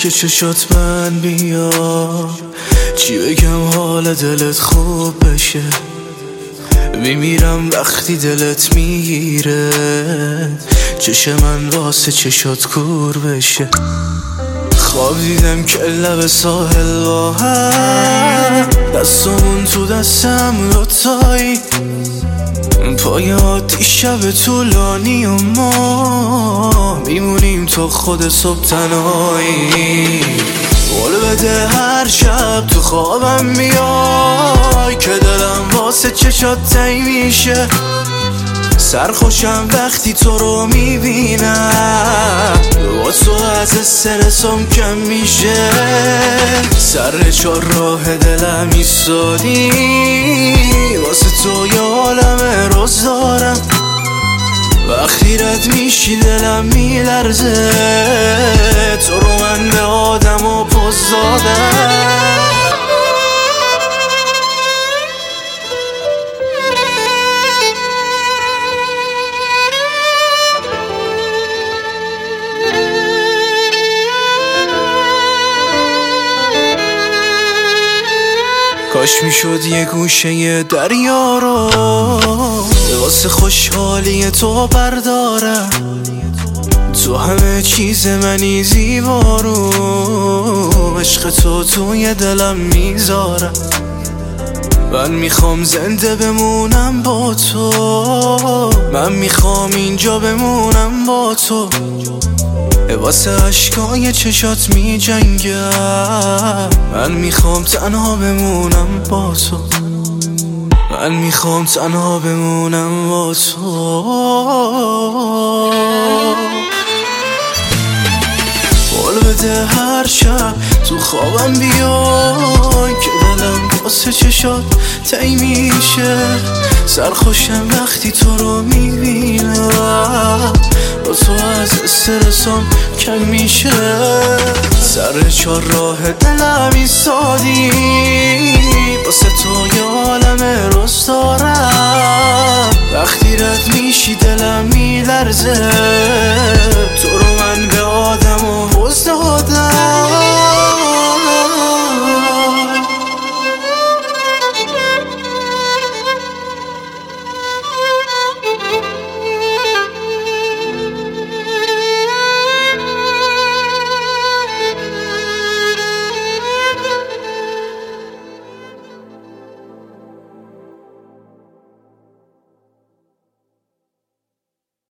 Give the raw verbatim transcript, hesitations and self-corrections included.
که چشات من بیا، چی بگم حال دلت خوب بشه. میمیرم وقتی دلت میگیره، چش من واسه چشات کور بشه. خواب دیدم که لب ساحل با هم، دستمون تو دستم دوتایی، پای عادی شب طولانی و ما میمونیم تا خود صبح تنهایی. قول بده هر شب تو خوابم بیای، که دلم واسه چشات تنگ میشه. سرخوشم وقتی تو رو میبینم، با تو از استرسم کم میشه. سر چار راه دلم ایستادی، واسه تو یه عالمه روز دارم. وقتی رد میشی دلم میلرزه، تو رو من به آدم و پوز دادم. کاش میشد یه گوشه دریا رو واسه خوشحالی تو بردارم. تو همه چیز منی زیبا رو، عشق تو توی دلم میذارم. من میخوام زنده بمونم با تو، من میخوام اینجا بمونم با تو. واسه عشقای چشات می جنگم، من میخوام تنها بمونم با تو، من میخوام تنها بمونم با تو. قول بده هر شب تو خوابم بیای، که دلم واسه چشات تنگ میشه. سرخوشم وقتی تو رو میبینم، با تو از استرسم کم میشه. سر چار راه دلم ایستادی، واسه تو یه عالمه روز دارم. وقتی رد میشی دلم میلرزه، تو رو